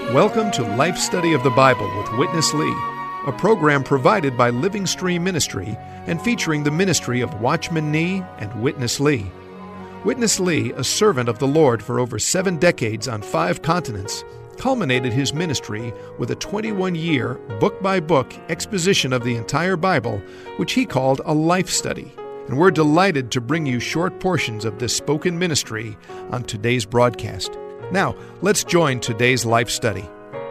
Welcome to Life Study of the Bible with Witness Lee, a program provided by Living Stream Ministry and featuring the ministry of Watchman Nee and Witness Lee. Witness Lee, a servant of the Lord for over 7 decades on 5 continents, culminated his ministry with a 21-year, book-by-book exposition of the entire Bible, which he called a life study. And we're delighted to bring you short portions of this spoken ministry on today's broadcast. Now, let's join today's life study.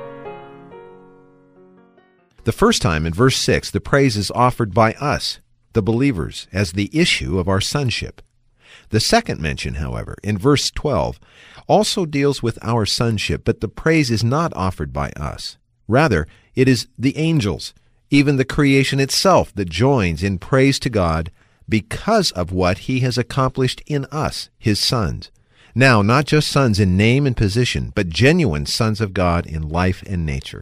The first time in verse 6, the praise is offered by us, the believers, as the issue of our sonship. The second mention, however, in verse 12, also deals with our sonship, but the praise is not offered by us. Rather, it is the angels, even the creation itself, that joins in praise to God because of what He has accomplished in us, His sons. Now, not just sons in name and position, but genuine sons of God in life and nature.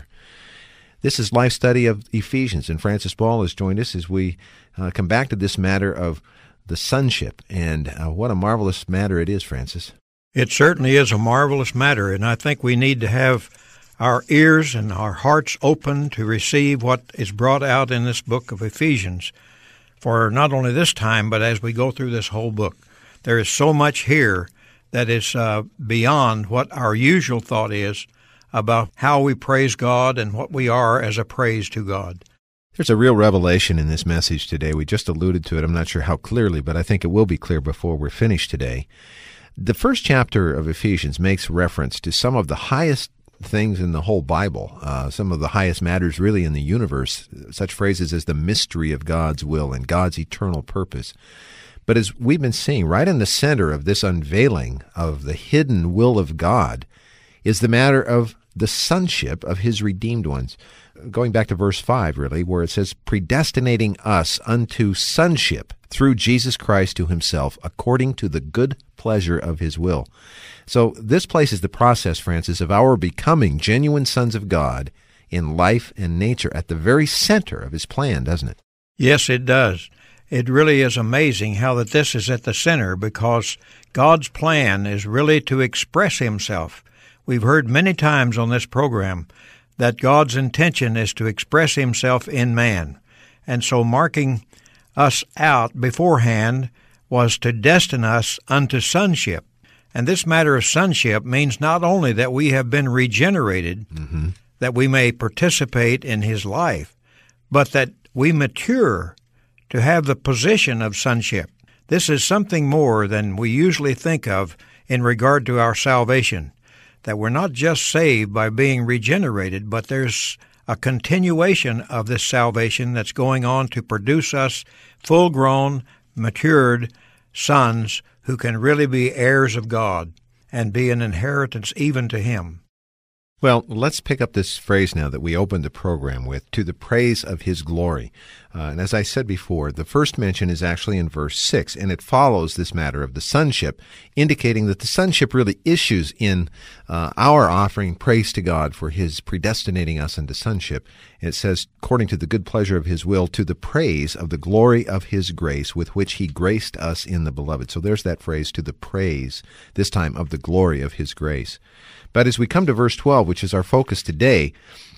This is Life Study of Ephesians, and Francis Ball has joined us as we come back to this matter of the sonship. And what a marvelous matter it is, Francis. It certainly is a marvelous matter, and I think we need to have our ears and our hearts open to receive what is brought out in this book of Ephesians for not only this time, but as we go through this whole book. There is so much here that is beyond what our usual thought is about how we praise God and what we are as a praise to God. There's a real revelation in this message today. We just alluded to it. I'm not sure how clearly, but I think it will be clear before we're finished today. The first chapter of Ephesians makes reference to some of the highest things in the whole Bible, some of the highest matters really in the universe, such phrases as the mystery of God's will and God's eternal purpose. But as we've been seeing, right in the center of this unveiling of the hidden will of God is the matter of the sonship of His redeemed ones. Going back to verse 5, really, where it says, predestinating us unto sonship through Jesus Christ to Himself, according to the good pleasure of His will. So this places the process, Francis, of our becoming genuine sons of God in life and nature at the very center of His plan, doesn't it? Yes, it does. It really is amazing how that this is at the center, because God's plan is really to express Himself. We've heard many times on this program that God's intention is to express Himself in man. And so marking us out beforehand was to destine us unto sonship. And this matter of sonship means not only that we have been regenerated, that we may participate in His life, but that we mature to have the position of sonship. This is something more than we usually think of in regard to our salvation, that we're not just saved by being regenerated, but there's a continuation of this salvation that's going on to produce us full-grown, matured sons who can really be heirs of God and be an inheritance even to Him. Well, let's pick up this phrase now that we opened the program with, to the praise of His glory. And as I said before, the first mention is actually in verse 6, and it follows this matter of the sonship, indicating that the sonship really issues in our offering praise to God for His predestinating us into sonship. It says, according to the good pleasure of His will, to the praise of the glory of His grace with which He graced us in the Beloved. So there's that phrase, to the praise, this time of the glory of His grace. But as we come to verse 12, which is our focus today,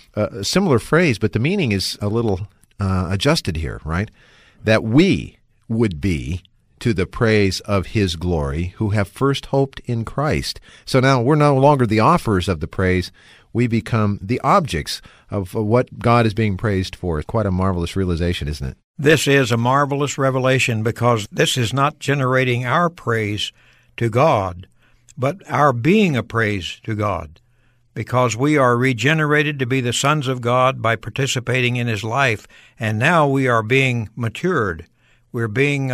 a similar phrase, but the meaning is a little adjusted here, right? That we would be to the praise of His glory who have first hoped in Christ. So now we're no longer the offerers of the praise. We become the objects of what God is being praised for. It's quite a marvelous realization, isn't it? This is a marvelous revelation, because this is not generating our praise to God, but our being a praise to God, because we are regenerated to be the sons of God by participating in His life, and now we are being matured. We're being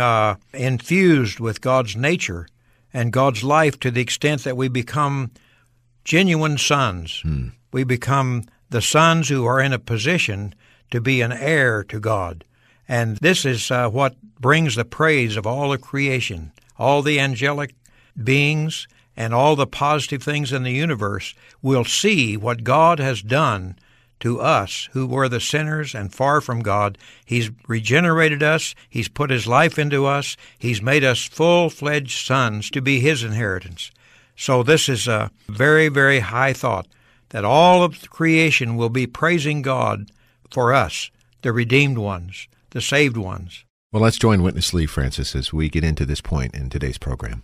infused with God's nature and God's life to the extent that we become genuine sons. We become the sons who are in a position to be an heir to God. And this is what brings the praise of all of creation, all the angelic beings, and all the positive things in the universe will see what God has done to us who were the sinners and far from God. He's regenerated us. He's put His life into us. He's made us full-fledged sons to be His inheritance. So this is a very, very high thought, that all of creation will be praising God for us, the redeemed ones, the saved ones. Well, let's join Witness Lee, Francis, as we get into this point in today's program.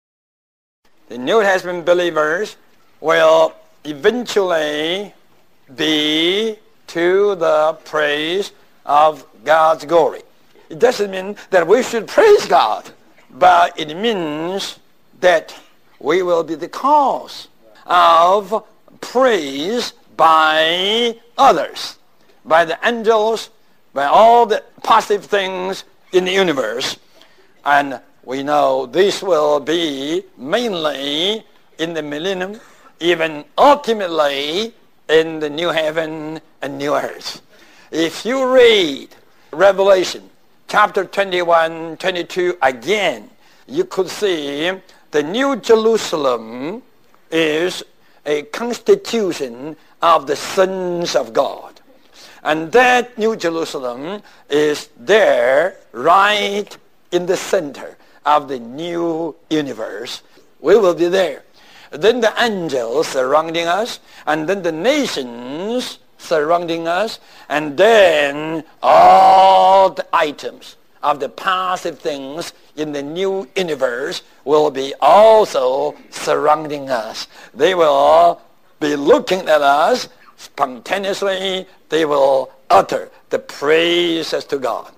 The New Testament believers will eventually be to the praise of God's glory. It doesn't mean that we should praise God, but it means that we will be the cause of praise by others, by the angels, by all the positive things in the universe. And we know this will be mainly in the millennium, even ultimately in the new heaven and new earth. If you read Revelation chapter 21, 22 again, you could see the New Jerusalem is a constitution of the sons of God. And that New Jerusalem is there right in the center of the new universe. We will be there. Then the angels surrounding us, and then the nations surrounding us, and then all the items of the passive things in the new universe will be also surrounding us. They will be looking at us spontaneously. They will utter the praises to God.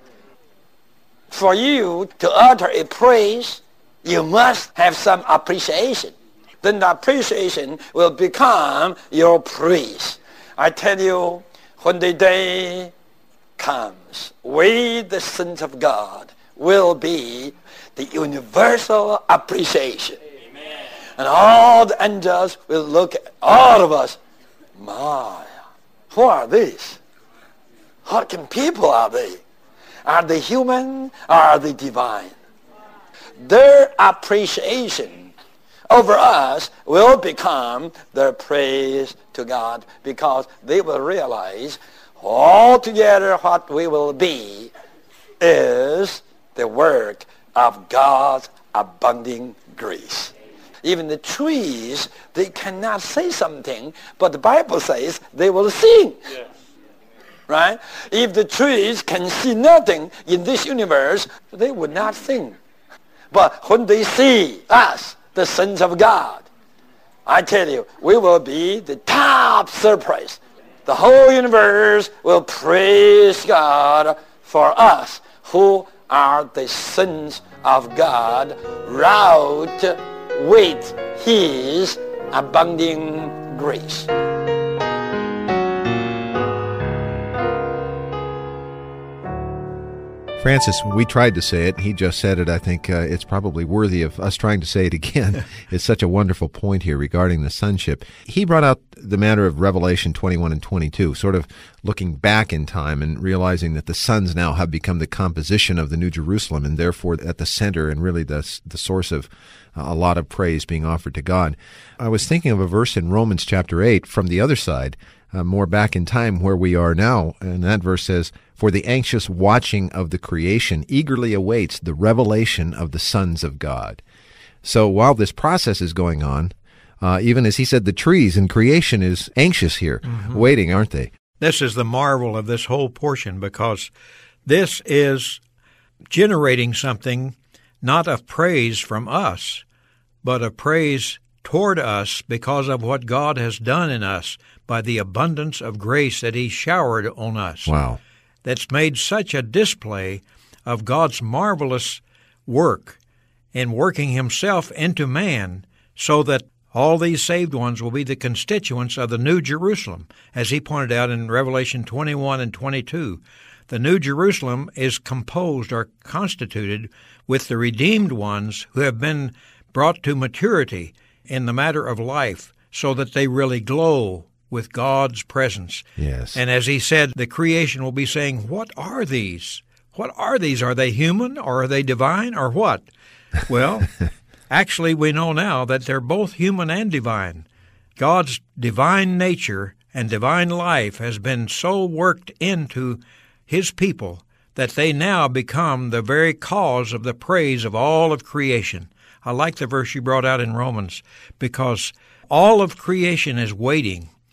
For you to utter a praise, you must have some appreciation. Then the appreciation will become your praise. I tell you, when the day comes, we, the sons of God, will be the universal appreciation. Amen. And all the angels will look at all of us. My, who are these? What kind of people are they? Are they human or are they divine? Their appreciation over us will become their praise to God, because they will realize altogether what we will be is the work of God's abounding grace. Even the trees, they cannot say something, but the Bible says they will sing. Yeah. Right? If the trees can see nothing in this universe, they would not sing. But when they see us, the sons of God, I tell you, we will be the top surprise. The whole universe will praise God for us who are the sons of God, wrought with His abounding grace. Francis, we tried to say it. He just said it. I think it's probably worthy of us trying to say it again. It's such a wonderful point here regarding the sonship. He brought out the matter of Revelation 21 and 22, sort of looking back in time and realizing that the sons now have become the composition of the New Jerusalem, and therefore at the center and really the source of a lot of praise being offered to God. I was thinking of a verse in Romans chapter 8 from the other side, more back in time where we are now, and that verse says, "For the anxious watching of the creation eagerly awaits the revelation of the sons of God." So while this process is going on, even as he said, the trees and creation is anxious here, waiting, aren't they? This is the marvel of this whole portion, because this is generating something not of praise from us, but of praise toward us because of what God has done in us by the abundance of grace that He showered on us. Wow. That's made such a display of God's marvelous work in working Himself into man, so that all these saved ones will be the constituents of the New Jerusalem. As he pointed out in Revelation 21 and 22, the New Jerusalem is composed or constituted with the redeemed ones who have been brought to maturity in the matter of life, so that they really glow with God's presence. Yes. And as he said, the creation will be saying, what are these? What are these? Are they human, or are they divine, or what? Well, actually, we know now that they're both human and divine. God's divine nature and divine life has been so worked into His people that they now become the very cause of the praise of all of creation. I like the verse you brought out in Romans, because all of creation is waiting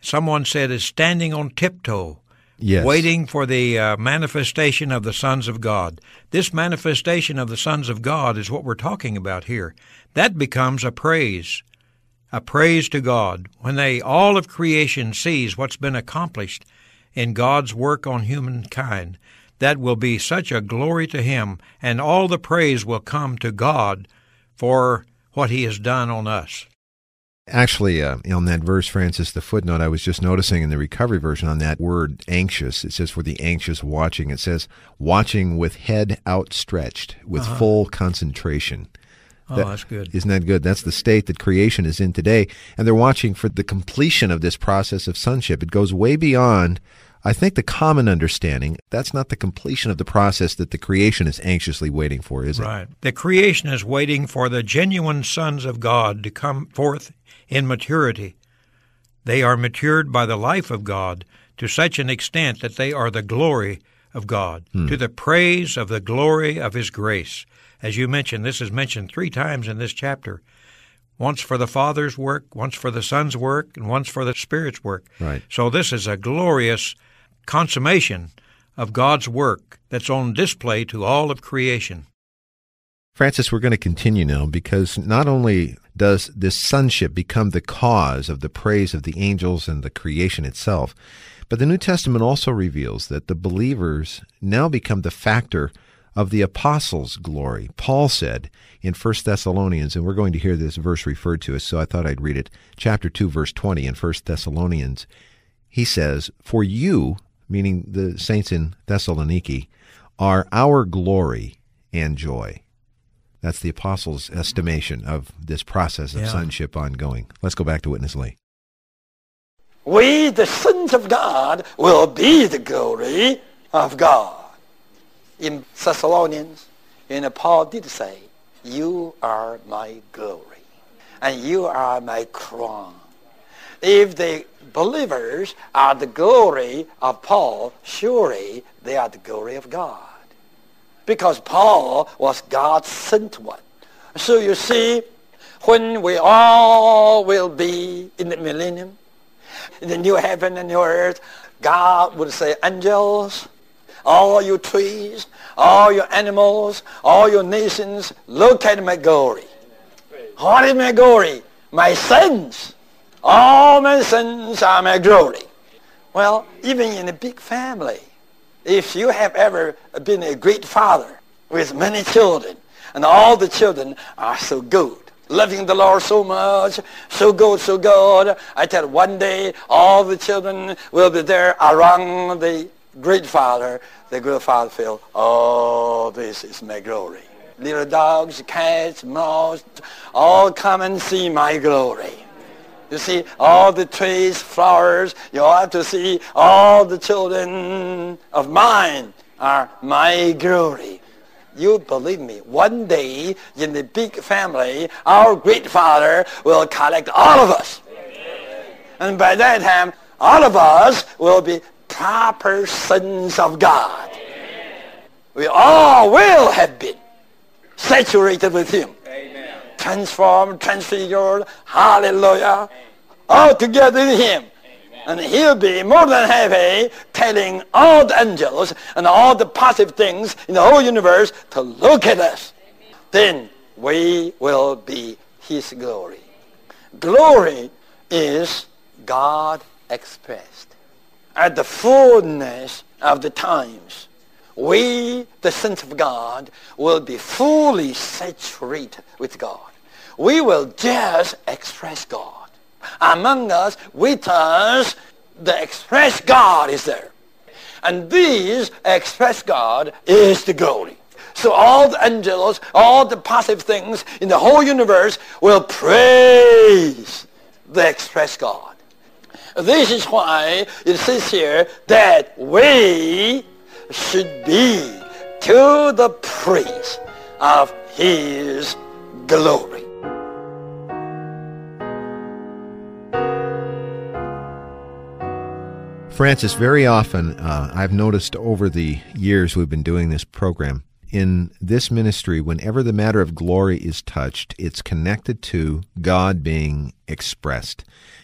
someone said, is standing on tiptoe, Yes. waiting for the manifestation of the sons of God. This manifestation of the sons of God is what we're talking about here. That becomes a praise to God. When all of creation sees what's been accomplished in God's work on humankind, that will be such a glory to Him, and all the praise will come to God for what He has done on us. Actually, on that verse, Francis, the footnote I was just noticing in the recovery version on that word anxious, it says for the anxious watching. It says watching with head outstretched, with full concentration. That's good. Isn't that good? That's the state that creation is in today. And they're watching for the completion of this process of sonship. It goes way beyond, I think, the common understanding. That's not the completion of the process that the creation is anxiously waiting for, is it? Right. The creation is waiting for the genuine sons of God to come forth in maturity. They are matured by the life of God to such an extent that they are the glory of God, to the praise of the glory of His grace. As you mentioned, this is mentioned 3 times in this chapter. Once for the Father's work, once for the Son's work, and once for the Spirit's work. Right. So this is a glorious consummation of God's work that's on display to all of creation. Francis, we're going to continue now, because not only does this sonship become the cause of the praise of the angels and the creation itself, but the New Testament also reveals that the believers now become the factor of the apostles' glory. Paul said in 1 Thessalonians, and we're going to hear this verse referred to us, so I thought I'd read it, chapter 2, verse 20 in 1 Thessalonians. He says, "For you," meaning the saints in Thessaloniki, "are our glory and joy." That's the apostles' estimation of this process of sonship ongoing. Let's go back to Witness Lee. We, the sons of God, will be the glory of God. In Thessalonians, Paul did say, "You are my glory, and you are my crown." If the believers are the glory of Paul, surely they are the glory of God. Because Paul was God's sent one. So you see, when we all will be in the millennium, in the new heaven and new earth, God would say, "Angels, all you trees, all your animals, all your nations, look at my glory." What is my glory? My sons. All my sons are my glory. Well, even in a big family, if you have ever been a great father with many children, and all the children are so good, loving the Lord so much, so good, so good, I tell you, one day all the children will be there around the great father. The great father feel, "Oh, this is my glory." Little dogs, cats, mouse, all come and see my glory. You see, all the trees, flowers, you have to see all the children of mine are my glory. You believe me, one day in the big family, our great Father will collect all of us. And by that time, all of us will be proper sons of God. We all will have been saturated with Him. Transformed, transfigured, hallelujah, all together in Him. And He'll be more than happy telling all the angels and all the positive things in the whole universe to look at us. Then we will be His glory. Glory is God expressed. At the fullness of the times, we, the sons of God, will be fully saturated with God. We will just express God. Among us, with us, the express God is there. And this express God is the glory. So all the angels, all the positive things in the whole universe will praise the express God. This is why it says here that we should be to the praise of His glory. Francis, very often I've noticed over the years we've been doing this program, in this ministry, whenever the matter of glory is touched, it's connected to God being expressed.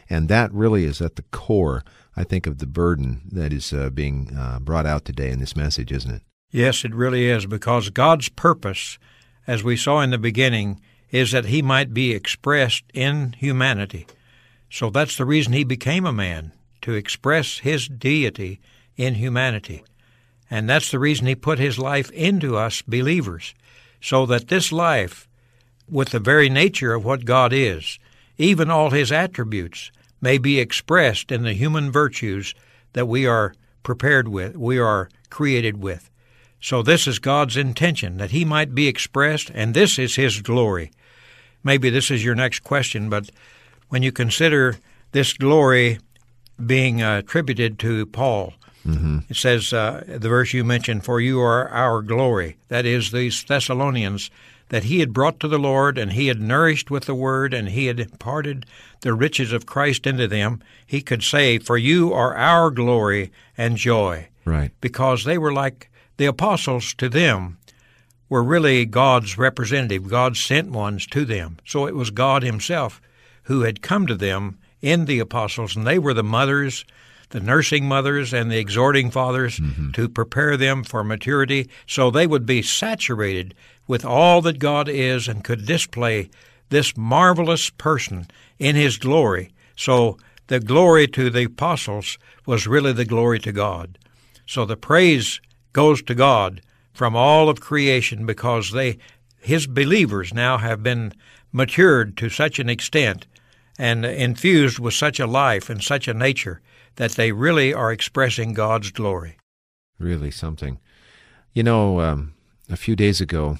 And that really is at the core, I think, of the burden that is being brought out today in this message, isn't it? Yes, it really is, because God's purpose, as we saw in the beginning, is that he might be expressed in humanity. So that's the reason he became a man, to express his deity in humanity. And that's the reason he put his life into us believers, so that this life, with the very nature of what God is, even all his attributes, may be expressed in the human virtues that we are prepared with, we are created with. So this is God's intention, that he might be expressed, and this is his glory. Maybe this is your next question, but when you consider this glory being attributed to Paul, it says, the verse you mentioned, "For you are our glory," that is, these Thessalonians, that he had brought to the Lord, and he had nourished with the word, and he had imparted the riches of Christ into them. He could say, "For you are our glory and joy." Right. Because they were like the apostles to them, were really God's representative, God's sent ones to them. So it was God himself who had come to them in the apostles, and they were the mothers, the nursing mothers and the exhorting fathers to prepare them for maturity, so they would be saturated with all that God is and could display this marvelous person in his glory. So the glory to the apostles was really the glory to God. So the praise goes to God from all of creation, because his believers now have been matured to such an extent and infused with such a life and such a nature that they really are expressing God's glory. Really something. You know, a few days ago,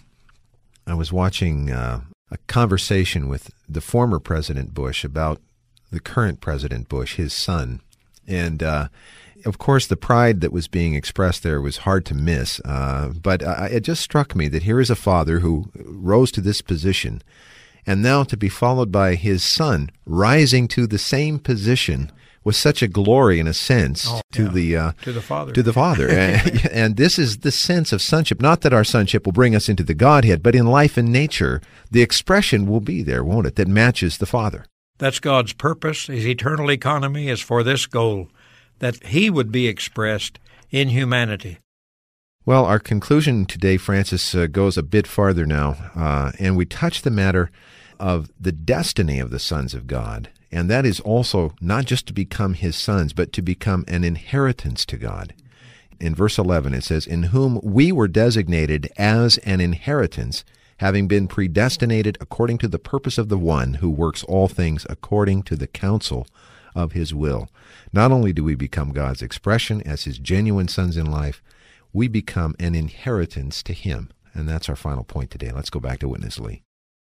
I was watching a conversation with the former President Bush about the current President Bush, his son. And, of course, the pride that was being expressed there was hard to miss. But it just struck me that here is a father who rose to this position, and now to be followed by his son rising to the same position was such a glory, in a sense, to the Father. To the Father. And this is the sense of sonship. Not that our sonship will bring us into the Godhead, but in life and nature, the expression will be there, won't it, that matches the Father. That's God's purpose. His eternal economy is for this goal, that he would be expressed in humanity. Well, our conclusion today, Francis, goes a bit farther now, and we touch the matter of the destiny of the sons of God. And that is also not just to become his sons, but to become an inheritance to God. In verse 11 it says, "In whom we were designated as an inheritance, having been predestinated according to the purpose of the one who works all things according to the counsel of his will." Not only do we become God's expression as his genuine sons in life, we become an inheritance to him. And that's our final point today. Let's go back to Witness Lee.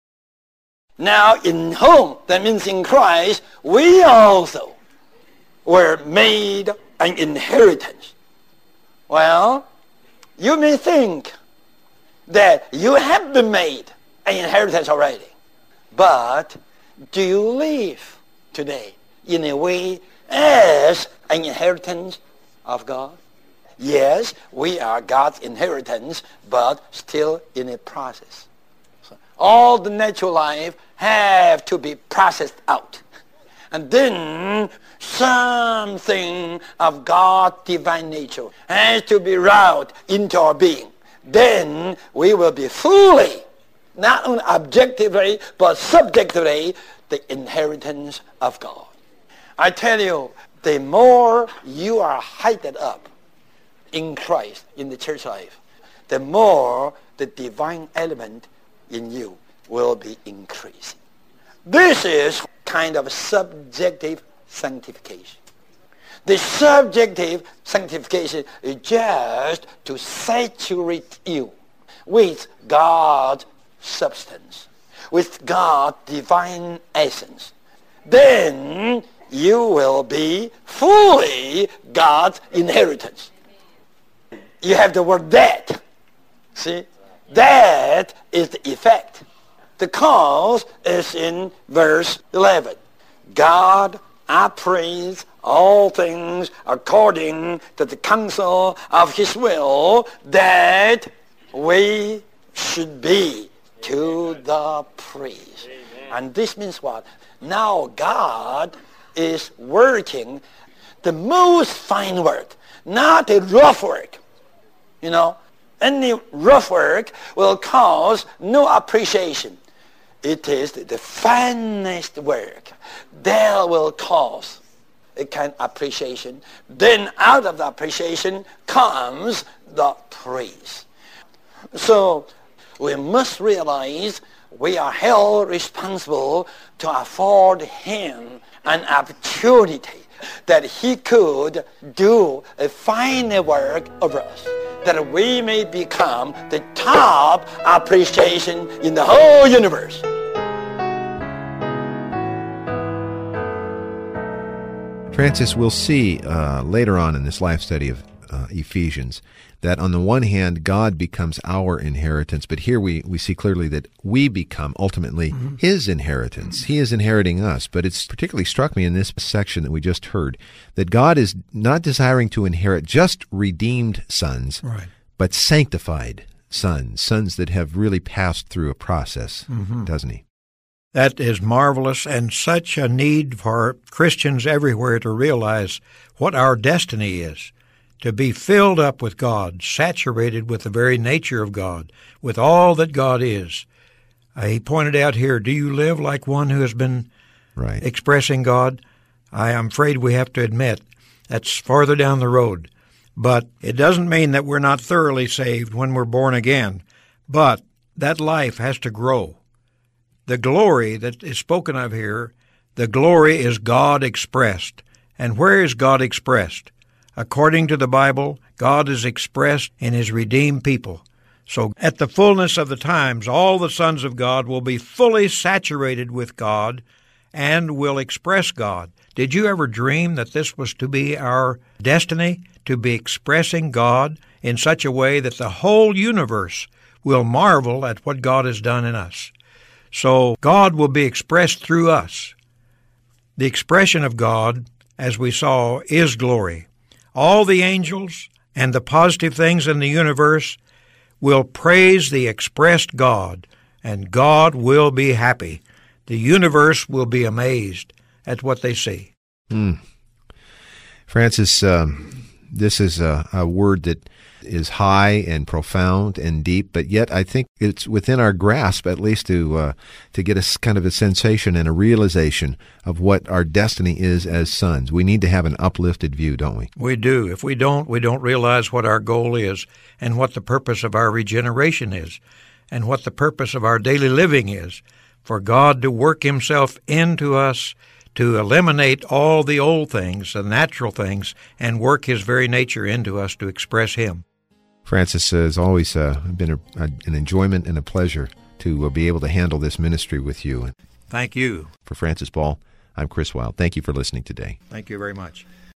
Now in whom, that means in Christ, we also were made an inheritance. Well, you may think that you have been made an inheritance already. But do you live today in a way as an inheritance of God? Yes, we are God's inheritance, but still in a process. So all the natural life have to be processed out. And then something of God's divine nature has to be wrought into our being. Then we will be fully, not only objectively, but subjectively, the inheritance of God. I tell you, the more you are heightened up in Christ, in the church life, the more the divine element in you will be increasing. This is kind of subjective sanctification. The subjective sanctification is just to saturate you with God's substance, with God's divine essence. Then you will be fully God's inheritance. You have the word that. See? That is the effect. The cause is in verse 11. God appraise all things according to the counsel of his will, that we should be to the praise. Amen. And this means what? Now God is working the most fine work, not the rough work. You know, any rough work will cause no appreciation. It is the finest work that will cause a kind of appreciation. Then out of the appreciation comes the praise. So we must realize we are held responsible to afford him an opportunity that he could do a fine work over us, that we may become the top appreciation in the whole universe. Francis, we'll see later on in this life study of Ephesians that on the one hand, God becomes our inheritance, but here we see clearly that we become ultimately his inheritance. He is inheriting us, but it's particularly struck me in this section that we just heard that God is not desiring to inherit just redeemed sons, Right. but sanctified sons that have really passed through a process, doesn't he? That is marvelous, and such a need for Christians everywhere to realize what our destiny is, to be filled up with God, saturated with the very nature of God, with all that God is. He pointed out here, do you live like one who has been expressing God? I am afraid we have to admit that's farther down the road. But it doesn't mean that we're not thoroughly saved when we're born again. But that life has to grow. The glory that is spoken of here, the glory is God expressed. And where is God expressed? According to the Bible, God is expressed in his redeemed people. So at the fullness of the times, all the sons of God will be fully saturated with God and will express God. Did you ever dream that this was to be our destiny, to be expressing God in such a way that the whole universe will marvel at what God has done in us? So God will be expressed through us. The expression of God, as we saw, is glory. All the angels and the positive things in the universe will praise the expressed God, and God will be happy. The universe will be amazed at what they see. Francis, this is a word that is high and profound and deep, but yet I think it's within our grasp, at least to get a kind of a sensation and a realization of what our destiny is as sons. We need to have an uplifted view, don't we? We do. If we don't realize what our goal is and what the purpose of our regeneration is and what the purpose of our daily living is, for God to work himself into us to eliminate all the old things, the natural things, and work his very nature into us to express him. Francis, has always been an enjoyment and a pleasure to be able to handle this ministry with you. Thank you. For Francis Ball, I'm Chris Wilde. Thank you for listening today. Thank you very much.